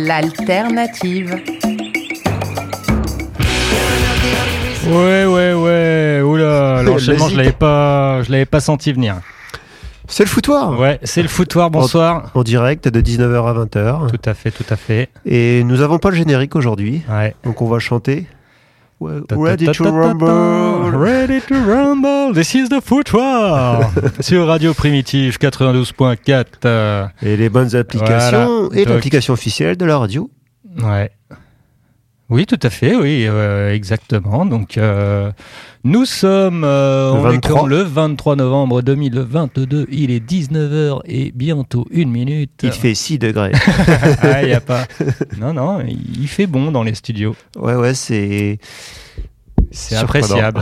l'alternative. Ouais. Oula, l'enchaînement, je l'avais pas senti venir. C'est le foutoir. Ouais, c'est le foutoir, bonsoir. En direct de 19h à 20h. Tout à fait. Et nous n'avons pas le générique aujourd'hui. Ouais. Donc on va chanter. Ready to rumble. Ready to rumble. This is the foutoir. Sur Radio Primitive 92.4. Et les bonnes applications. Voilà. Et l'application officielle de la radio. Ouais. Oui, tout à fait, oui, exactement. Donc, nous sommes le 23 novembre 2022. Il est 19h et bientôt 1 minute. Il fait 6 degrés. Ah, il n'y a pas... Non, il fait bon dans les studios. Ouais, c'est appréciable.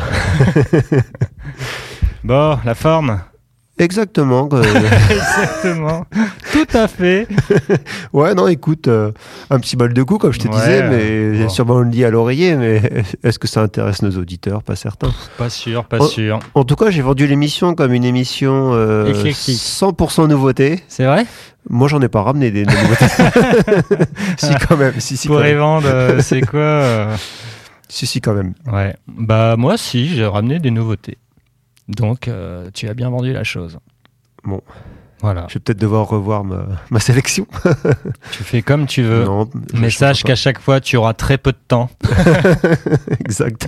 Bon, la forme. Exactement. Exactement. Tout à fait. Ouais, non, écoute, un petit bal de coups, comme je te disais, mais bon. Sûrement on le dit à l'oreiller, mais est-ce que ça intéresse nos auditeurs? Pas certain. Pas sûr. En tout cas, j'ai vendu l'émission comme une émission 100% nouveauté. C'est vrai? Moi, j'en ai pas ramené des nouveautés. Si, quand même. Si, pour les vendre, c'est quoi Si, quand même. Ouais. Bah, moi, si, j'ai ramené des nouveautés. Donc, tu as bien vendu la chose. Bon. Voilà. Je vais peut-être devoir revoir ma sélection. Tu fais comme tu veux. Non, mais sache qu'à chaque fois, tu auras très peu de temps. Exact.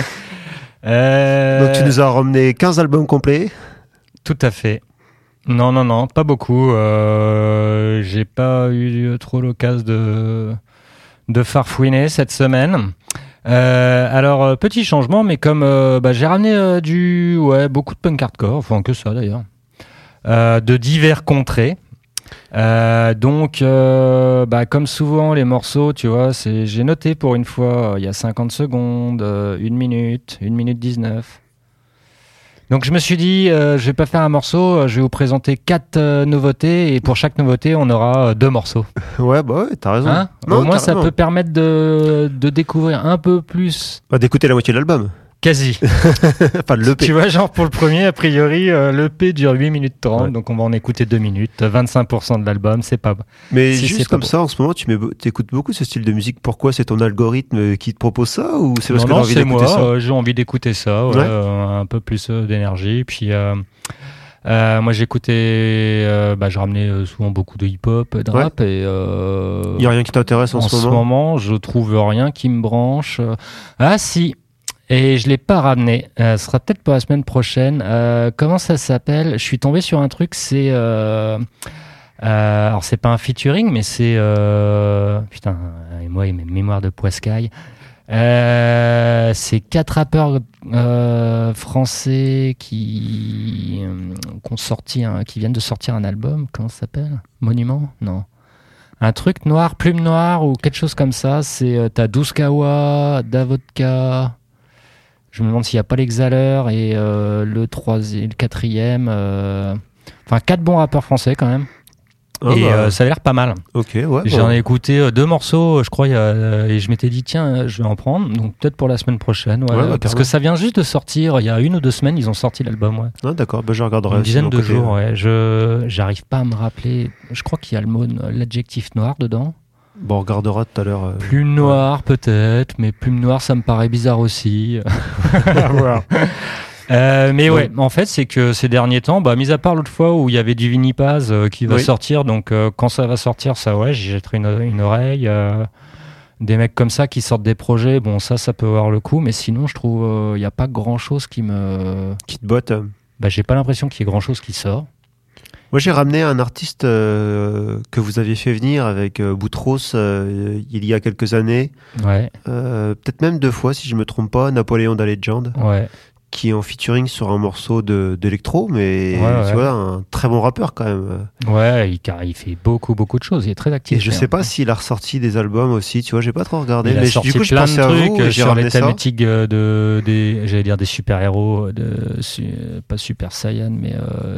Donc, tu nous as ramené 15 albums complets. Tout à fait. Non, pas beaucoup. J'ai pas eu trop l'occasion de farfouiner cette semaine. Alors, petit changement, mais comme j'ai ramené beaucoup de punk hardcore, enfin que ça d'ailleurs, de divers contrées. Donc, comme souvent, les morceaux, tu vois, j'ai noté pour une fois, il y a 50 secondes, 1 minute, 1 minute 19. Donc, je me suis dit, je vais pas faire un morceau, je vais vous présenter 4 nouveautés, et pour chaque nouveauté, on aura 2 morceaux. Ouais, t'as raison. Hein? Non, au moins, ça peut permettre de découvrir un peu plus. D'écouter la moitié de l'album. Quasi. Enfin, l'EP. Tu vois, genre pour le premier, a priori, l'EP dure 8 minutes 30, donc on va en écouter 2 minutes, 25% de l'album, c'est pas... Mais juste comme ça, en ce moment, tu écoutes beaucoup ce style de musique. Pourquoi? C'est ton algorithme qui te propose ça, ou c'est parce que t'as envie d'écouter ça? J'ai envie d'écouter ça, un peu plus d'énergie. Puis moi, j'écoutais, je ramenais souvent beaucoup de hip-hop, de rap, et... Il n'y a rien qui t'intéresse en ce moment? En ce moment, je trouve rien qui me branche. Ah si. Et je ne l'ai pas ramené. Ce sera peut-être pour la semaine prochaine. Comment ça s'appelle? Je suis tombé sur un truc, c'est... alors, c'est pas un featuring, mais c'est... putain, et moi et mes mémoires de poiscaille. C'est 4 rappeurs français qui viennent de sortir un album. Comment ça s'appelle? Monument? Non. Un truc noir, plume noire ou quelque chose comme ça. T'as Douskawa, Davodka... Je me demande s'il n'y a pas l'Exhaleur et le 4e. Enfin, 4 bons rappeurs français quand même. Ça a l'air pas mal. Ok, ouais. J'en ai écouté 2 morceaux, je crois, et je m'étais dit, tiens, je vais en prendre. Donc peut-être pour la semaine prochaine. Parce que ça vient juste de sortir. Il y a 1 ou 2 semaines, ils ont sorti l'album. Ouais. Ah, d'accord, je regarderai. Une dizaine de jours, ouais. J'arrive pas à me rappeler. Je crois qu'il y a l'adjectif noir dedans. Bon, on regardera tout à l'heure. Plume noire peut-être, mais plume noire ça me paraît bizarre aussi. À voir. Mais ouais, en fait c'est que ces derniers temps, mis à part l'autre fois où il y avait du Vinipaz qui va sortir, donc quand ça va sortir, ça j'y jetterai une oreille. Des mecs comme ça qui sortent des projets, bon ça peut avoir le coup, mais sinon je trouve il n'y a pas grand chose qui te botte. J'ai pas l'impression qu'il y ait grand chose qui sort. Moi, j'ai ramené un artiste que vous aviez fait venir avec Boutros il y a quelques années. Ouais. Peut-être même 2 fois, si je me trompe pas, Napoléon da Legend. Ouais. Qui est en featuring sur un morceau d'électro, mais tu vois, un très bon rappeur quand même. Ouais, il fait beaucoup de choses, il est très actif. Et je sais pas s'il a ressorti des albums aussi, tu vois, j'ai pas trop regardé. Il a sorti du coup, plein de trucs sur les thématiques des super-héros, pas Super Saiyan, mais...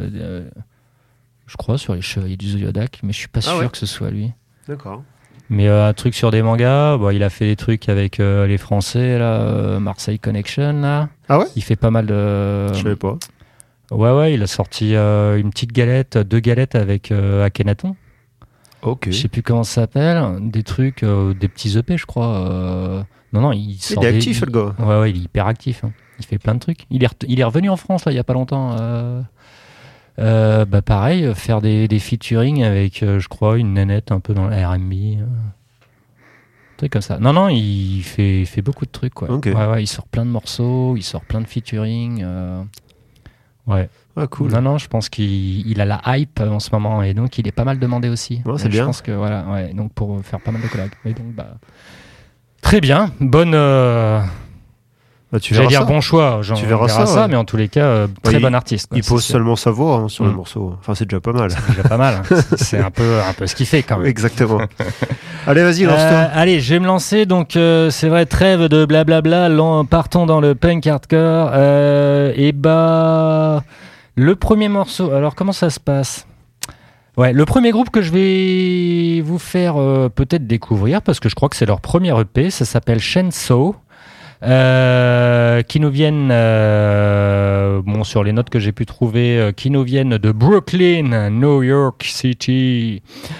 je crois sur les Chevaliers du Zodiac, mais je suis pas sûr que ce soit lui. D'accord. Mais un truc sur des mangas, il a fait des trucs avec les Français, là, Marseille Connection, là. Ah ouais? Il fait pas mal de... Je savais pas. Ouais, il a sorti une petite galette, 2 galettes avec Akhenaton. Ok. Je sais plus comment ça s'appelle. Des trucs, des petits EP, je crois. Non, il sort est actif, le gars. Ouais, il est hyper actif. Hein. Il fait plein de trucs. Il est revenu en France, là, il y a pas longtemps. Pareil, faire des featuring avec, je crois, une nénette un peu dans le R&B. Truc comme ça. Non, il fait beaucoup de trucs, quoi. Okay. Ouais, il sort plein de morceaux, il sort plein de featuring. Ouais. Ah, cool. Non, je pense qu'il a la hype en ce moment et donc il est pas mal demandé aussi. Ouais, c'est bien. Je pense que voilà, ouais, donc pour faire pas mal de collabs. Et donc très bien, bonne. J'allais dire bon choix. Tu verras ça, ouais. Mais en tous les cas, très bon artiste. Quoi, il pose seulement sa voix sur le morceau. Enfin, c'est déjà pas mal. C'est déjà pas mal. C'est un peu ce qu'il fait quand même. Exactement. Allez, vas-y, lance-toi. Allez, je vais me lancer. Donc, c'est vrai, trêve de blablabla. Partons dans le punk hardcore. Le premier morceau. Alors, comment ça se passe ? Ouais, le premier groupe que je vais vous faire peut-être découvrir, parce que je crois que c'est leur premier EP, ça s'appelle Chainsaw. Qui nous viennent, sur les notes que j'ai pu trouver, qui nous viennent de Brooklyn, New York City.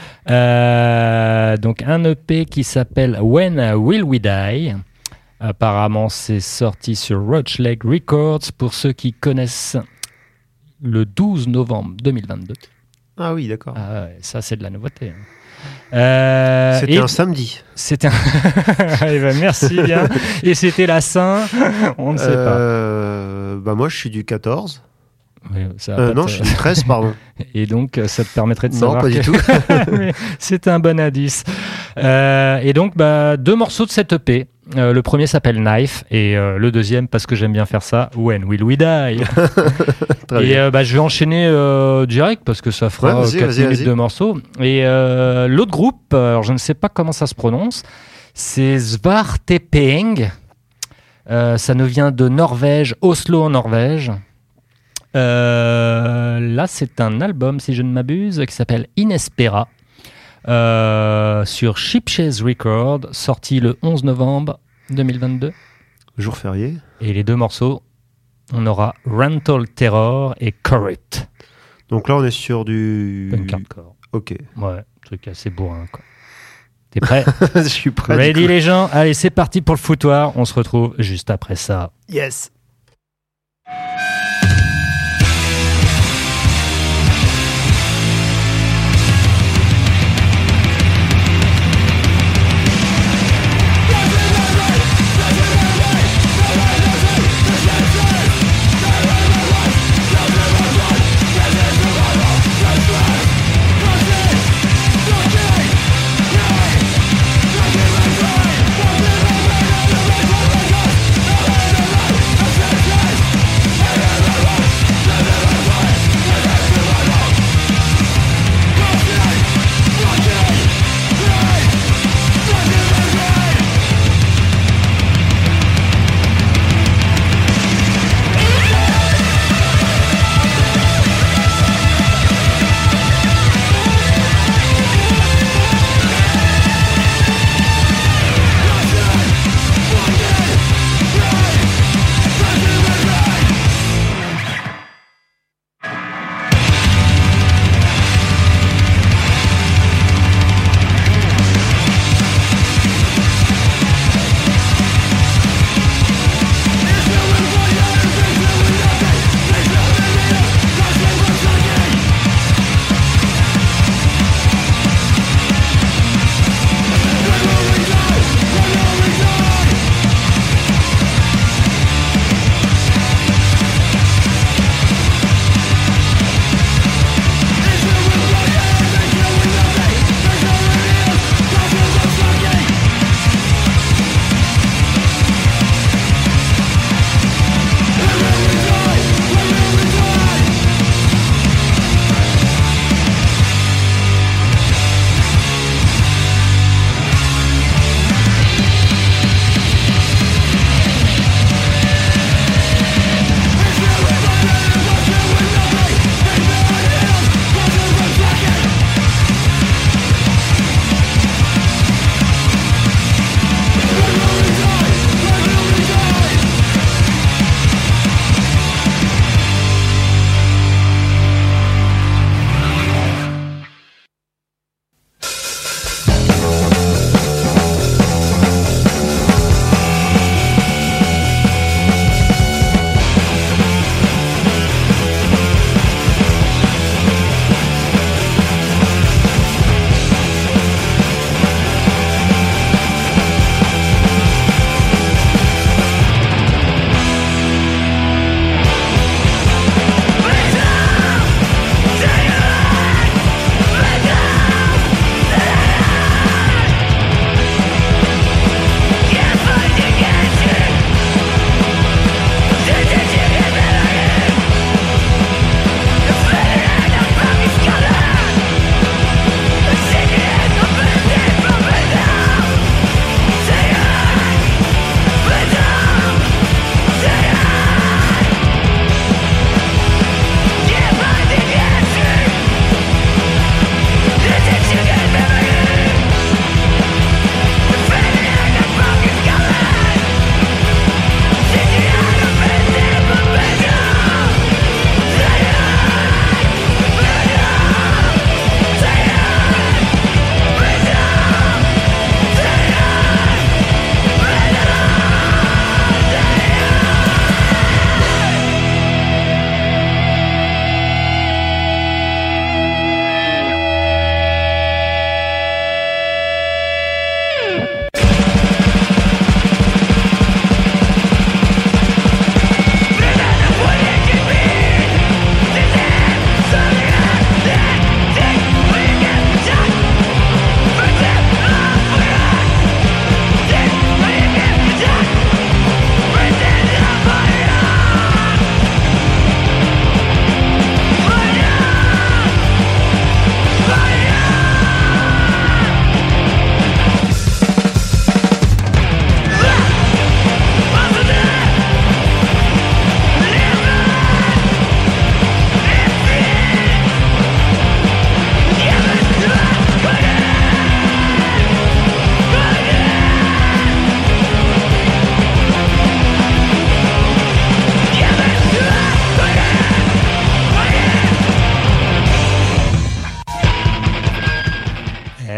Donc un EP qui s'appelle When Will We Die. Apparemment, c'est sorti sur Roach Lake Records pour ceux qui connaissent. Le 12 novembre 2022. Ah oui, d'accord. Ça, c'est de la nouveauté. C'était un samedi. C'était merci bien. Et c'était la Saint. On ne sait pas. Moi, je suis du 14. Oui, je suis du 13, pardon. Et donc, ça te permettrait de savoir. Non, pas du tout. C'est un bon indice. Et donc, 2 morceaux de cette EP. Le premier s'appelle Knife et le deuxième, parce que j'aime bien faire ça, When Will We Die. Et je vais enchaîner direct parce que ça fera 4 minutes de morceaux. Et l'autre groupe, alors je ne sais pas comment ça se prononce, c'est Svartepeeng. Ça nous vient de Norvège, Oslo en Norvège. Là, c'est un album, si je ne m'abuse, qui s'appelle Inespera. Sur Shipshares Record, sorti le 11 novembre 2022. Jour férié. Et les 2 morceaux, on aura Rental Terror et Corrupt. Donc là, on est sur du... punk hardcore. Ok. Ouais, truc assez bourrin, quoi. T'es prêt ? Je suis prêt. Ready les gens ? Allez, c'est parti pour le foutoir. On se retrouve juste après ça. Yes. Hey!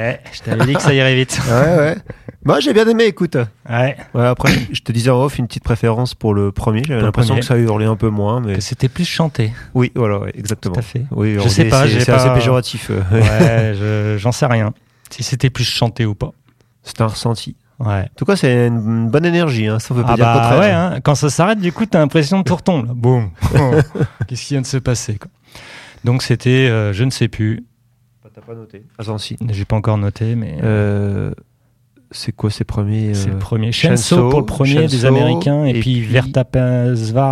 Ouais, je t'avais dit que ça irait vite. Ouais. Moi, j'ai bien aimé, écoute. Ouais. Après, je te disais en off une petite préférence pour le premier. J'avais l'impression que ça hurlait un peu moins. Mais... Que c'était plus chanté. Oui, voilà, exactement. Tout à fait. Oui, je sais pas, c'est assez péjoratif. Ouais, j'en sais rien. Si c'était plus chanté ou pas. C'est un ressenti. Ouais. En tout cas, c'est une bonne énergie, hein. Ça, on peut pas dire le contraire. Ouais, hein. Quand ça s'arrête, du coup, t'as l'impression de tout retombe. Là. Boum. Qu'est-ce qui vient de se passer, quoi. Donc, c'était, je ne sais plus. T'as pas noté. Azansi. J'ai pas encore noté, mais. C'est quoi ces premiers C'est le premier. Shenso pour le premier des Américains, et puis Vertapeng.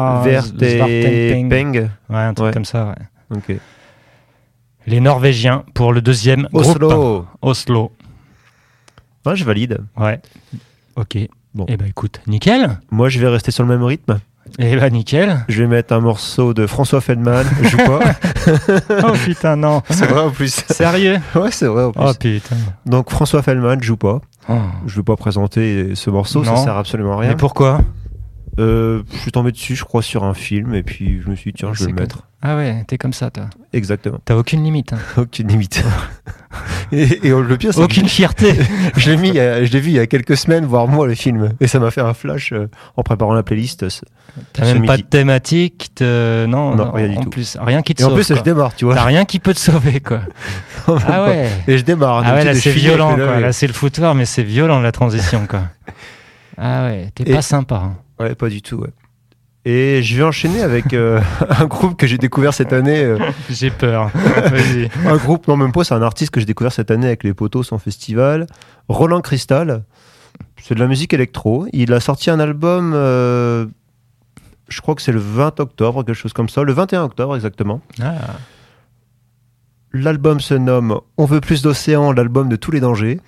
Vertapeng. Ouais, un truc comme ça, ouais. Ok. Les Norvégiens pour le deuxième groupe. Oslo. Ouais, je valide. Ouais. Ok. Bon. Eh ben écoute, nickel. Moi, je vais rester sur le même rythme. Eh ben nickel. Je vais mettre un morceau de François Feldman. Je joue pas. Oh putain, non. C'est vrai en plus. Sérieux? Ouais, c'est vrai en plus. Oh putain. Donc François Feldman, je joue pas. Oh. Je vais pas présenter ce morceau, ça sert absolument à rien. Mais pourquoi? Je suis tombé dessus, je crois, sur un film, et puis je me suis dit, tiens, je vais le mettre. Ah ouais, t'es comme ça, toi. Exactement. T'as aucune limite. Hein. Aucune limite. et le pire, c'est aucune fierté. je l'ai vu il y a quelques semaines, voire moi, le film. Et ça m'a fait un flash en préparant la playlist. T'as même pas de thématique, non, rien du en tout. Plus, rien qui te sauve. Et en plus, quoi. Je démarre, tu vois. T'as rien qui peut te sauver, quoi. Ah ouais. Et je démarre. Ah ouais, là, c'est violent, quoi. Là, c'est le foutoir, mais c'est violent, la transition, quoi. Ah ouais, t'es pas sympa. Hein. Ouais, pas du tout, ouais. Et je vais enchaîner avec un groupe que j'ai découvert cette année. J'ai peur. Vas-y. Un groupe, non même pas, c'est un artiste que j'ai découvert cette année avec les Potos en festival. Roland Crystal. C'est de la musique électro. Il a sorti un album, je crois que c'est le 20 octobre, quelque chose comme ça. Le 21 octobre exactement. Ah. L'album se nomme On veut plus d'océan, l'album de tous les dangers.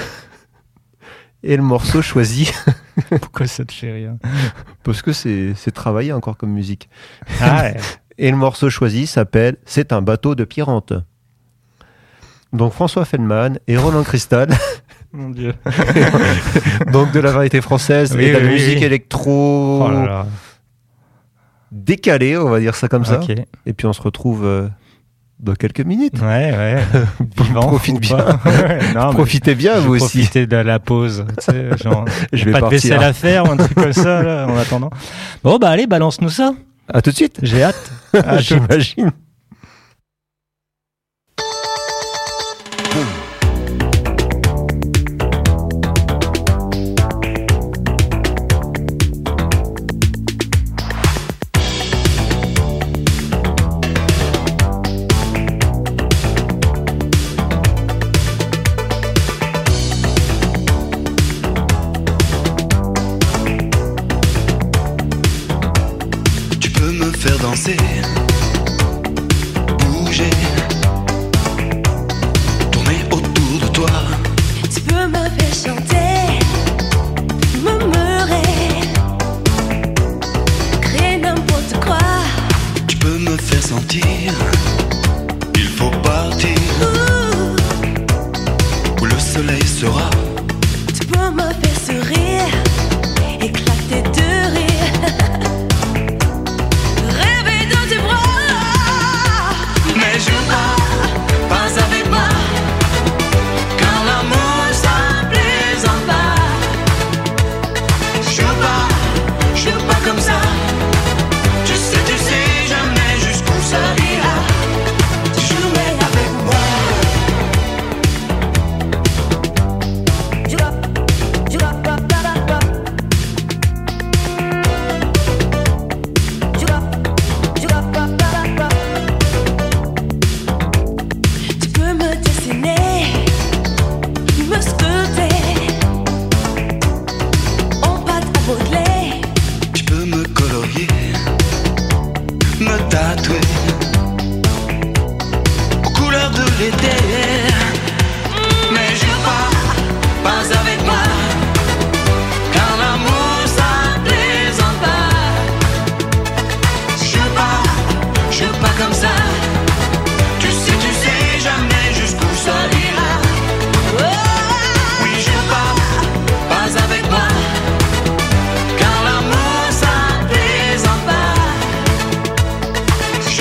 Et le morceau choisi... Pourquoi ça te fait rire? Parce que c'est travaillé encore comme musique. Ah ouais. Et le morceau choisi s'appelle C'est un bateau de Pierrante. Donc François Feldman et Roland Crystal. Mon Dieu. Donc de la variété française et de la musique électro décalée, on va dire ça comme ça. Et puis on se retrouve... dans quelques minutes. Ouais. Profite bien. Non, profitez bien, vous aussi. Profitez de la pause. Tu sais, genre, je vais pas partir. de vaisselle à faire ou un truc comme ça, là, en attendant. Bon, bah allez, balance-nous ça. À tout de suite. J'ai hâte. J'imagine. Bouger, tourner autour de toi. Tu peux me faire chanter, murmurer, créer n'importe quoi. Tu peux me faire sentir, il faut partir. Où le soleil sera. Tu peux me faire sourire, éclater de rire. Mais joue pas avec moi, car l'amour ça plaisante pas. Joue pas comme ça. Tu sais jamais jusqu'où ça ira. Jouer avec moi.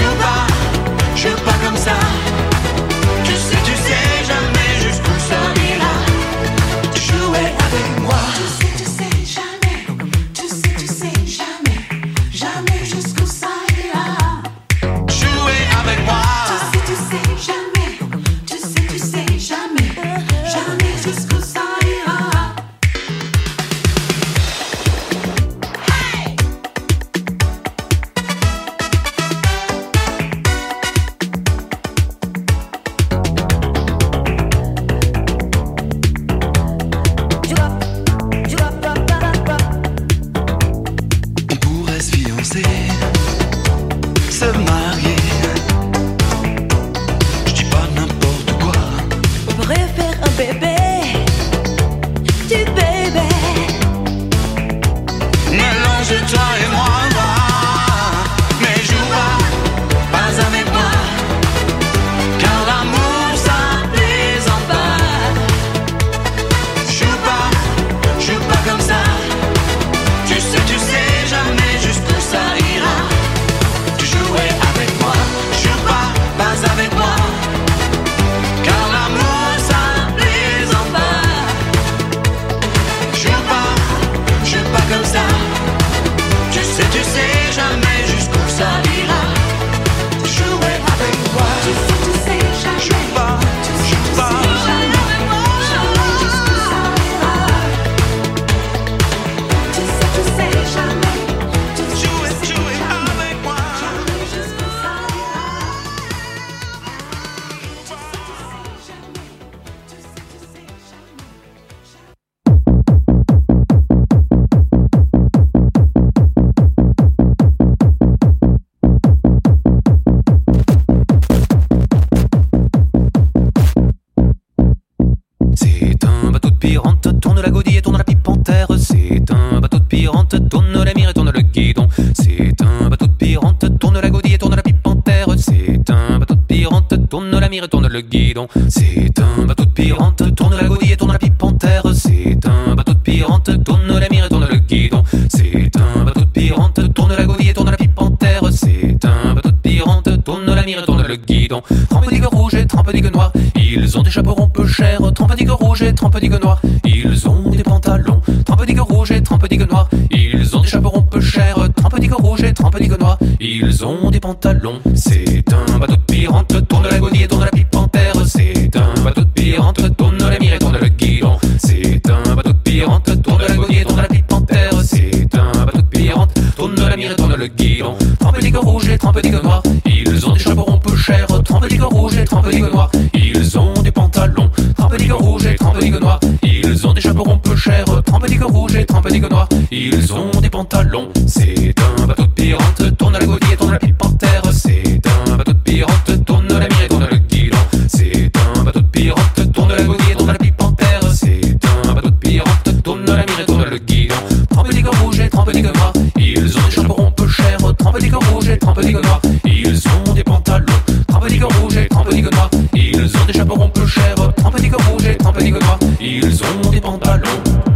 Tu sais jamais jusqu'où ça ira. mire et tourne le guidon. C'est un bateau de pirante, tourne la godille et tourne la pipe en terre. C'est un bateau de pirante, tourne la mire et tourne le guidon. C'est un bateau de pirante, tourne la godille et tourne la pipe en terre. C'est un bateau de pirante, tourne la mire et tourne le guidon. Trempedigue rouge et trempedigue noir, ils ont des chaperons peu chers. Trempedigue rouge et trempedigue noir, ils ont des pantalons. Trempedigue rouge et trempedigue noir, ils ont des chaperons peu chers. Trempedigue rouge et trempedigue noir, ils ont des pantalons. C'est un bateau de pirante, tourne la godille et tourne la pipe en terre. C'est un bateau de pirante, tourne la mire et tourne le guidon. C'est un bateau de pirante, tourne la godille et tourne la pipe en terre. C'est un bateau de pirante, tourne la mire et tourne le guidon. Trempedigue rouge et trempedigue noir, ils ont des chaperons peu chers. Trempedigue rouge et trempedigue noir, ils ont des pantalons. Trempedigue rouge et trempedigue noir, ils ont des chaperons peu chers. Trempedigue rouge et trempedigue noir, ils ont des pantalons. C'est un bateau de pirante, tourne la godille et tourne la pipe en terre. C'est un bateau de pirate, tourne la mire et tourne le guidon. C'est un bateau de pirate, tourne la godille et tourne la pipe en terre. C'est un bateau de pirate, tourne la mire et tourne le guidon. Trempedigue rouge et trempedigue noir, ils ont des chaperons peu chers. Trempedigue rouge et trempedigue noir, ils ont des pantalons. Trempedigue rouge et trempedigue noir, ils ont des chaperons peu chers. Trempedigue rouge et trempedigue noir, ils ont des pantalons.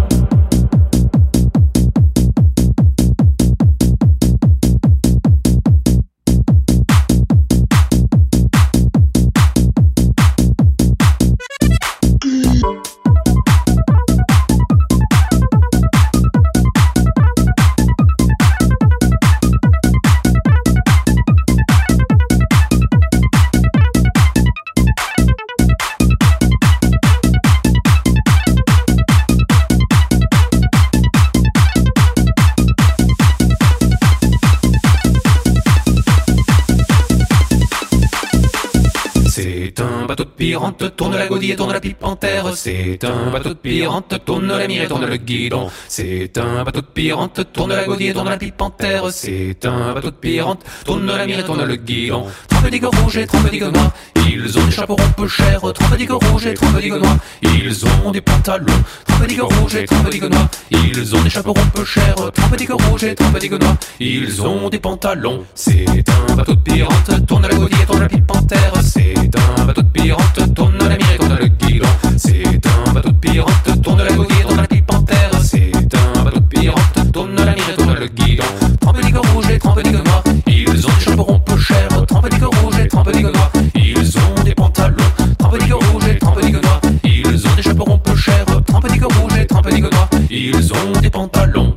C'est un bateau de pirante, tourne la godille et tourne la pipe en terre. C'est un bateau de pirante, tourne la mire et tourne le guidon. C'est un bateau de pirante, tourne la godille et tourne la pipe en terre. C'est un bateau de pirante, tourne la mire et tourne le guidon. Trempedigue rouge et trempedigue noir, ils ont des chaperons peu chers. Trempedigue rouge et trempedigue noir, ils ont des pantalons. Trempedigue rouge et trempedigue noir, ils ont des chaperons peu chers. Trempedigue rouge et trempedigue noir, ils ont des pantalons. C'est un bateau de pirante, tourne la godille et tourne la pipe en terre. C'est un bateau de pirate, tourne la mire et tourne le guidon. C'est un bateau de pirate, tourne la godille et tourne la pipe en terre. C'est un bateau de pirate, tourne la mire et tourne le guidon. Trempedigue rouge et trempedigue noir, ils ont des chaperons peu chers. Trempedigue rouge et trempedigue noir, ils ont des pantalons. Trempedigue rouge et trempedigue noir, ils ont des chaperons peu chers. Trempedigue rouge et trempedigue noir, ils ont des pantalons.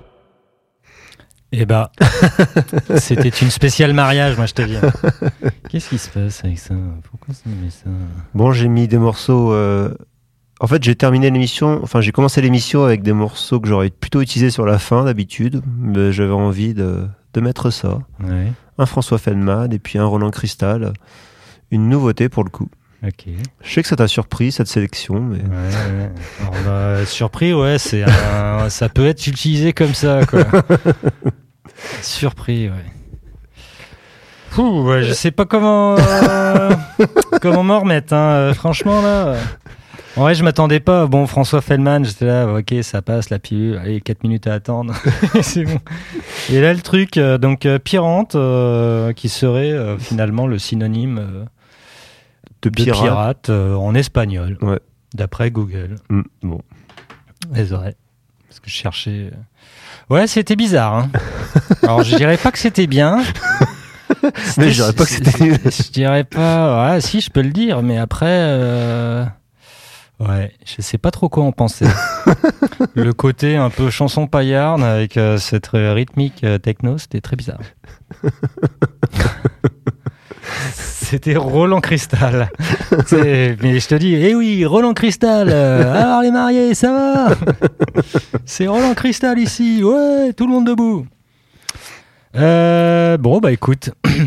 Eh bah, c'était une spéciale mariage, moi je te dis. Qu'est-ce qui se passe avec ça? Pourquoi ça met ça? Bon, j'ai mis des morceaux. En fait, j'ai terminé l'émission. Enfin, j'ai commencé l'émission avec des morceaux que j'aurais plutôt utilisés sur la fin d'habitude. Mais j'avais envie de mettre ça. Ouais. Un François Feldman et puis un Roland Cristal. Une nouveauté pour le coup. Ok. Je sais que ça t'a surpris cette sélection, mais. Ouais. Alors, bah, surpris, ouais, ça peut être utilisé comme ça, quoi. Surpris, ouais. Pouh, ouais, je sais pas comment m'en remettre, hein. Franchement, là. En vrai, je m'attendais pas. Bon, François Feldman, j'étais là, ok, ça passe, la pilule, allez, 4 minutes à attendre. C'est bon. Et là, le truc, Pirante, qui serait finalement le synonyme de pirate en espagnol, Ouais. d'après Google. Bon. Les oreilles. Parce que je cherchais. Ouais, c'était bizarre. Hein. Alors, je dirais pas que c'était bien. Mais je dirais pas que c'était nul. Je dirais pas. Ouais, si, je peux le dire, mais après. Ouais, je sais pas trop quoi en penser. Le côté un peu chanson paillarde avec cette rythmique techno, c'était très bizarre. C'était Roland Cristal. Mais je te dis, eh oui, Roland Cristal. Alors les mariés, ça va? C'est Roland Cristal ici. Ouais, tout le monde debout. Bon, bah écoute.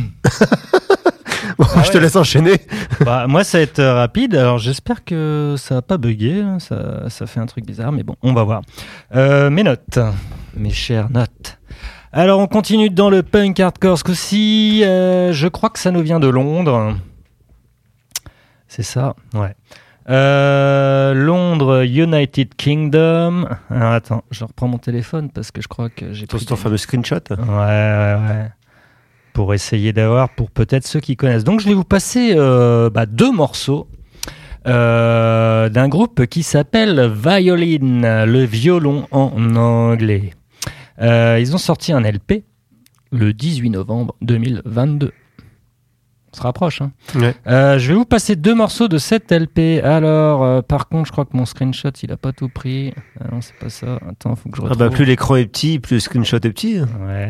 Bon, je te laisse enchaîner. Bah, moi, ça va être rapide. Alors, j'espère que ça va pas bugger. Hein. Ça fait un truc bizarre, mais bon, on va voir. Mes notes, mes chères notes. Alors, on continue dans le punk hardcore ce coup-ci. Je crois que ça nous vient de Londres. C'est ça? Ouais. Londres, United Kingdom. Alors, attends, je reprends mon téléphone parce que je crois que j'ai pris Ton fameux screenshot. Ouais. pour essayer d'avoir, pour peut-être ceux qui connaissent. Donc je vais vous passer 2 morceaux d'un groupe qui s'appelle Violin, le violon en anglais. Ils ont sorti un LP le 18 novembre 2022. On se rapproche. Hein. Ouais. Je vais vous passer 2 morceaux de cette LP. Alors, par contre, je crois que mon screenshot, il a pas tout pris. Ah non, c'est pas ça. Attends, faut que je retrouve. Plus l'écran est petit, plus le screenshot est petit. Ouais,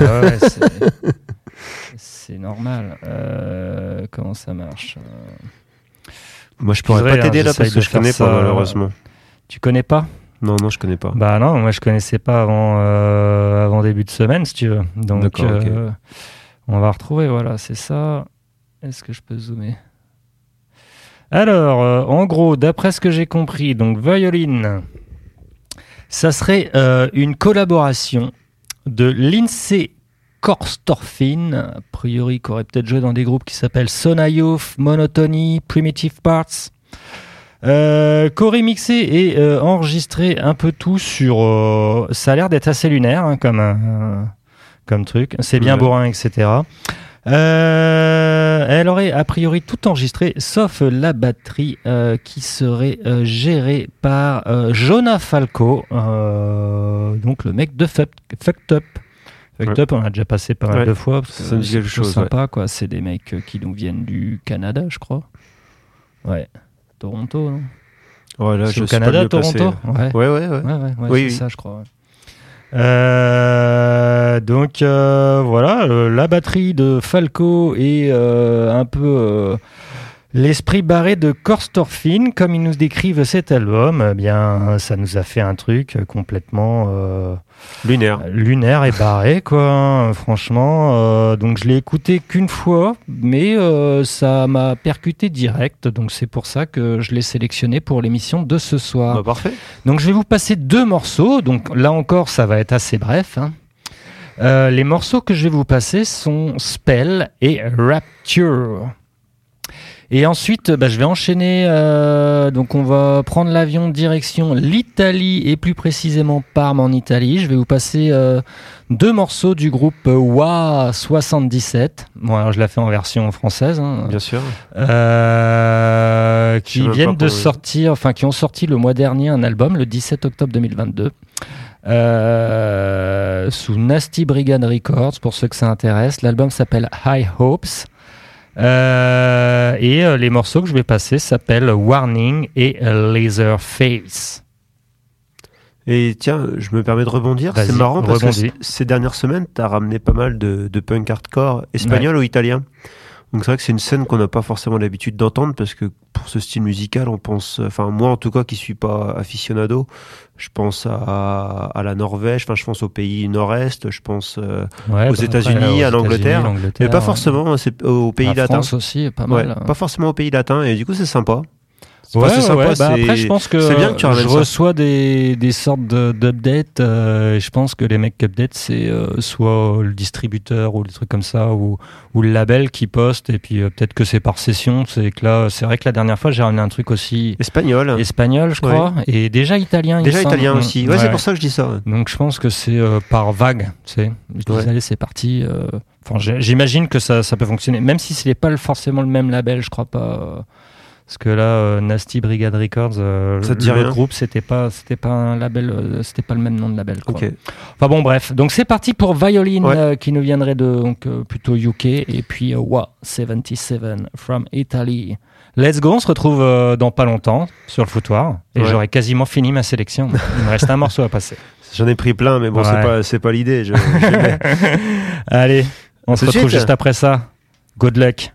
c'est normal. Comment ça marche Moi, je pourrais pas t'aider là j'essaye parce que de je connais faire pas ça. malheureusement. Tu connais pas ? Non, je connais pas. Bah non, moi je connaissais pas avant début de semaine, si tu veux. Donc, D'accord, ok. on va retrouver, voilà, c'est ça. Est-ce que je peux zoomer ? Alors, en gros, d'après ce que j'ai compris, donc Violin, ça serait une collaboration de Lindsay Corstorphine, a priori, qui aurait peut-être joué dans des groupes qui s'appellent Sona Youth, Monotony, Primitive Parts. Qu'aurait mixé et enregistré un peu tout sur... ça a l'air d'être assez lunaire hein, comme truc. C'est bien bourrin, etc. Elle aurait a priori tout enregistré, sauf la batterie qui serait gérée par Jonah Falco, donc le mec de Fucked Up. Fucked Up, on a déjà passé pas mal de fois. Parce que ça me dit quelque chose. Sympa, quoi. C'est des mecs qui nous viennent du Canada, je crois. Ouais. Toronto, non ? Ouais, là, c'est je au suis Canada, pas mieux Toronto ? placé. Ouais. Oui, c'est ça, je crois. Ouais. Donc, voilà, la batterie de Falco et un peu l'esprit barré de Corstorphine, comme ils nous décrivent cet album, eh bien, ça nous a fait un truc complètement... lunaire et barré, quoi. Hein, franchement, donc je l'ai écouté qu'une fois, mais ça m'a percuté direct. Donc c'est pour ça que je l'ai sélectionné pour l'émission de ce soir. Bah, parfait. Donc je vais vous passer 2 morceaux. Donc là encore, ça va être assez bref. Hein. Les morceaux que je vais vous passer sont Spell et Rapture. Et ensuite, je vais enchaîner. Donc, on va prendre l'avion direction l'Italie et plus précisément Parme en Italie. Je vais vous passer 2 morceaux du groupe Wah 77. Bon, alors je la fais en version française. Hein, bien sûr. Qui viennent de sortir, enfin, qui ont sorti le mois dernier un album, le 17 octobre 2022. Sous Nasty Brigade Records, pour ceux que ça intéresse. L'album s'appelle High Hopes. Et les morceaux que je vais passer s'appellent Warning et Laserface. Et tiens, je me permets de rebondir. Vas-y, c'est marrant parce rebondis. que ces dernières semaines, tu as ramené pas mal de punk hardcore espagnol ou italien. Donc c'est vrai que c'est une scène qu'on n'a pas forcément l'habitude d'entendre parce que pour ce style musical, on pense, enfin moi en tout cas qui suis pas aficionado, je pense à la Norvège, enfin je pense aux pays nord-est, je pense aux États-Unis, à l'Angleterre, mais pas forcément aux pays latins. La France aussi, pas mal. Pas forcément aux pays latins et du coup c'est sympa. C'est sympa. Après, je pense que c'est bien que tu je reçois des sortes d'updates. Et je pense que les mecs qui update, c'est soit le distributeur ou des trucs comme ça, ou le label qui poste. Et puis peut-être que c'est par session. C'est que là, c'est vrai que la dernière fois, j'ai ramené un truc aussi espagnol, je crois, et déjà italien. Déjà italien aussi. Ouais, c'est pour ça que je dis ça. Ouais. Donc je pense que c'est par vague. Tu sais, je dis allez, c'est parti. Enfin, j'imagine que ça peut fonctionner, même si ce n'est pas forcément le même label. Je crois pas. Parce que là, Nasty Brigade Records, le groupe, c'était pas un label, c'était pas le même nom de label. Quoi. Okay. Enfin bon, bref. Donc c'est parti pour Violin, qui nous viendrait de plutôt UK, et puis Wah 77 from Italy. Let's go, on se retrouve dans pas longtemps sur le foutoir, et j'aurai quasiment fini ma sélection. Il me reste un morceau à passer. J'en ai pris plein, mais bon, c'est pas l'idée. Allez, on se retrouve juste après ça. Good luck.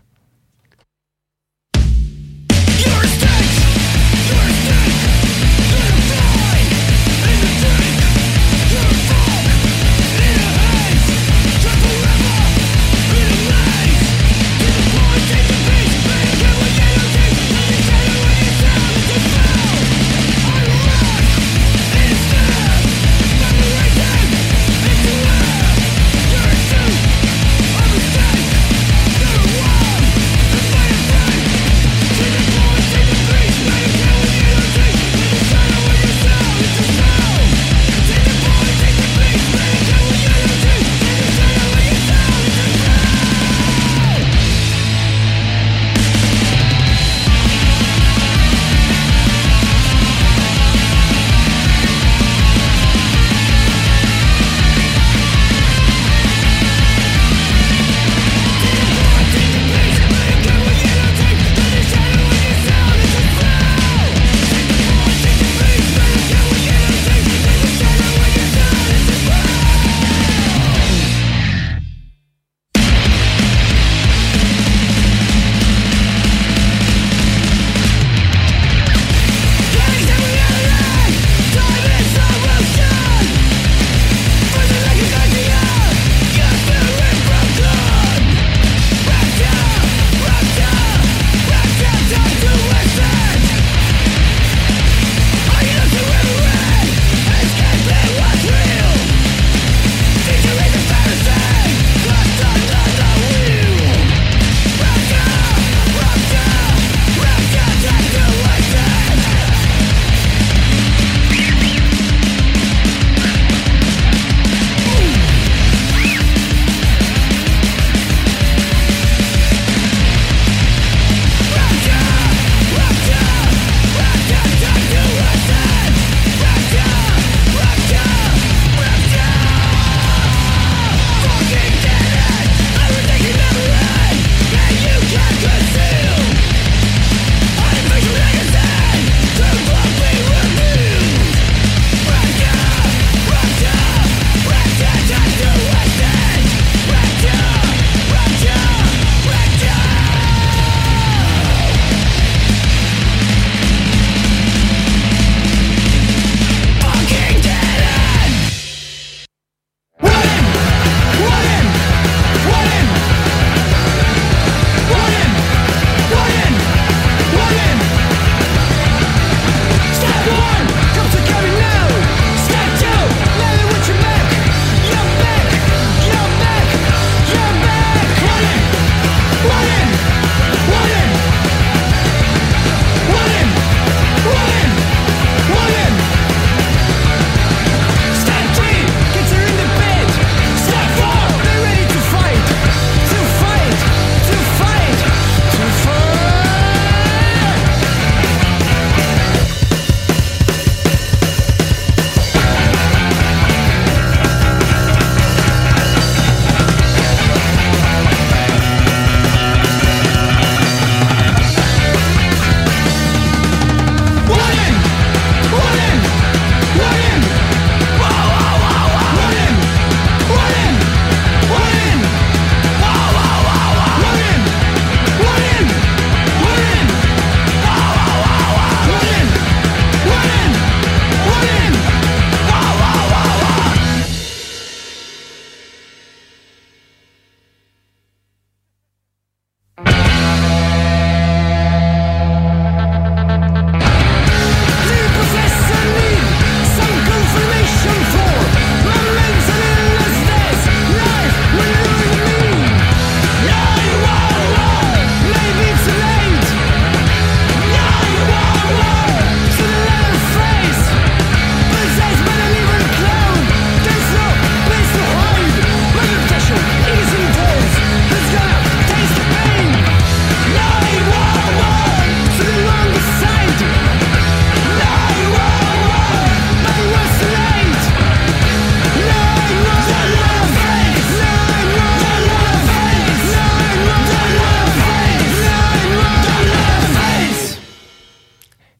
Wow.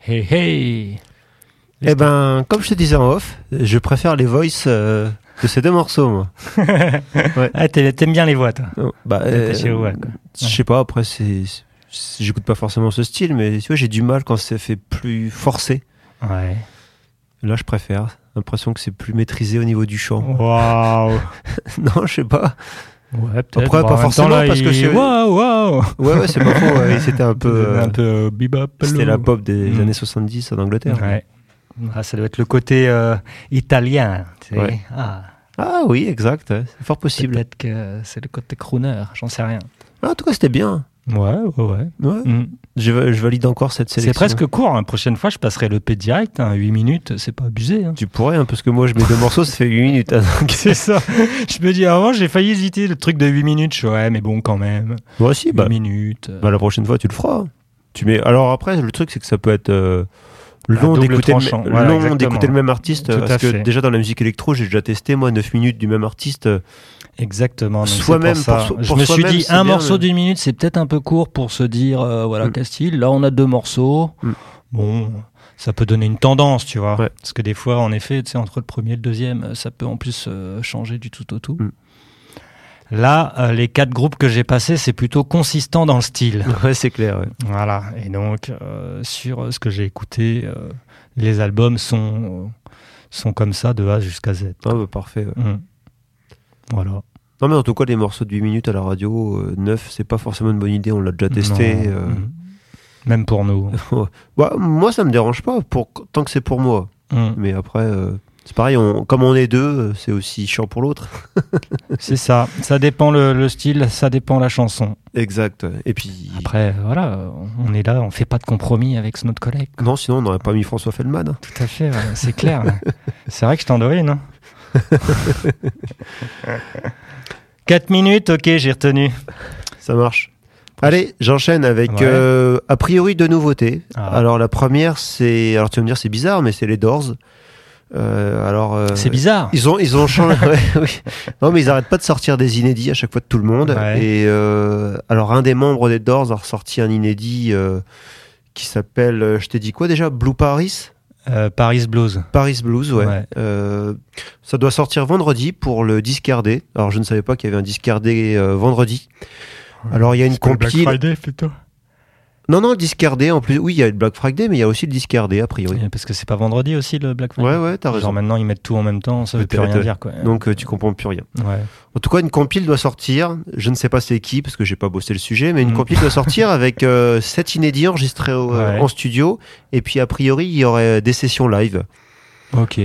Hey hey. Eh ben, comme je te disais en off, je préfère les voices de ces deux morceaux, moi. Ah, t'aimes bien les voix, toi. Bah, T'es chez Oua, quoi. je sais pas, après, j'écoute pas forcément ce style, mais tu vois, j'ai du mal quand c'est fait plus forcé. Ouais. Là, je préfère. L'impression que c'est plus maîtrisé au niveau du chant. Waouh. Non, je sais pas. Ouais, peut-être. Après, Bon, pas en même forcément, temps, là, parce que c'est- Waouh. Ouais, c'est pas faux. Ouais, c'était un peu. Un peu bebop. C'était la pop des Mm. années 70 en Angleterre. Ouais. Ah, ça doit être le côté italien. Tu sais. Ouais. Ah, Ah oui, exact. Ouais, c'est fort possible. peut-être que c'est le côté crooner. J'en sais rien. Ah, en tout cas, c'était bien. Ouais. Ouais. Mm. Je valide encore cette sélection. C'est presque court. La prochaine fois, je passerai l'EP direct. 8 minutes, c'est pas abusé. Hein. Tu pourrais, hein, parce que moi, je mets deux morceaux, ça fait 8 minutes. Hein, donc... C'est ça. Je me dis, avant, j'ai failli hésiter le truc de 8 minutes. Je fais, ouais, mais bon, quand même. Moi aussi, 8 minutes. bah, la prochaine fois, tu le feras. Tu mets... Alors après, le truc, c'est que ça peut être long double d'écouter tranchant. Voilà, long exactement. d'écouter le même artiste. Tout à Parce que fait. déjà, dans la musique électro, j'ai déjà testé, moi, 9 minutes du même artiste. Exactement. donc Soi-même, c'est pour ça. pour je me suis soi-même, dit, c'est un bien, morceau mais- d'une minute, c'est peut-être un peu court pour se dire, voilà, Mm. quel style. Là, on a 2 morceaux. Mm. Bon, ça peut donner une tendance, tu vois. Ouais. Parce que des fois, en effet, tu sais, entre le premier et le deuxième, ça peut en plus changer du tout au tout. Mm. Là, les 4 groupes que j'ai passés, c'est plutôt consistant dans le style. Ouais, c'est clair. Ouais. Voilà. Et donc, sur ce que j'ai écouté, les albums sont comme ça, de A jusqu'à Z. Ah, bah, parfait. Ouais. Mm. Voilà. Non, mais en tout cas, les morceaux de 8 minutes à la radio, 9, c'est pas forcément une bonne idée. On l'a déjà testé. Non. Même pour nous. Bah, moi, ça me dérange pas, tant que c'est pour moi. Mm. Mais après, c'est pareil, comme on est deux, c'est aussi chiant pour l'autre. C'est ça. Ça dépend le style, ça dépend la chanson. Exact. Et puis. Après, voilà, on est là, on fait pas de compromis avec notre collègue. Non, sinon, on n'aurait pas mis François Feldman. Tout à fait, ouais, c'est clair. C'est vrai que je t'endorine. Hein. 4 minutes, ok, j'ai retenu. Ça marche. Allez, j'enchaîne avec Ouais. a priori 2 nouveautés. Ah. Alors, la première, c'est. Alors, tu vas me dire, c'est bizarre, mais c'est les Doors. C'est bizarre. Ils ont changé. Ouais, oui. Non, mais ils arrêtent pas de sortir des inédits à chaque fois de tout le monde. Ouais. Et alors, un des membres des Doors a ressorti un inédit qui s'appelle, je t'ai dit quoi déjà, Blue Paris? Paris Blues. Paris Blues, ouais. Ouais. Ça doit sortir vendredi pour le discardé. Alors, je ne savais pas qu'il y avait un discardé vendredi. Alors, il y a une compile. plutôt. Non, le discardé, en plus. Oui, il y a le Black Friday, mais il y a aussi le discardé, a priori. Parce que c'est pas vendredi aussi le Black Friday. Ouais, t'as raison. Genre maintenant ils mettent tout en même temps, ça veut plus Peut-être, rien ouais. dire quoi. Donc, tu comprends plus rien. Ouais. En tout cas, une compile doit sortir. Je ne sais pas c'est qui, parce que j'ai pas bossé le sujet, mais une Mm. compile doit sortir avec 7 inédits enregistrés Ouais. en studio. Et puis, a priori, il y aurait des sessions live. Ok.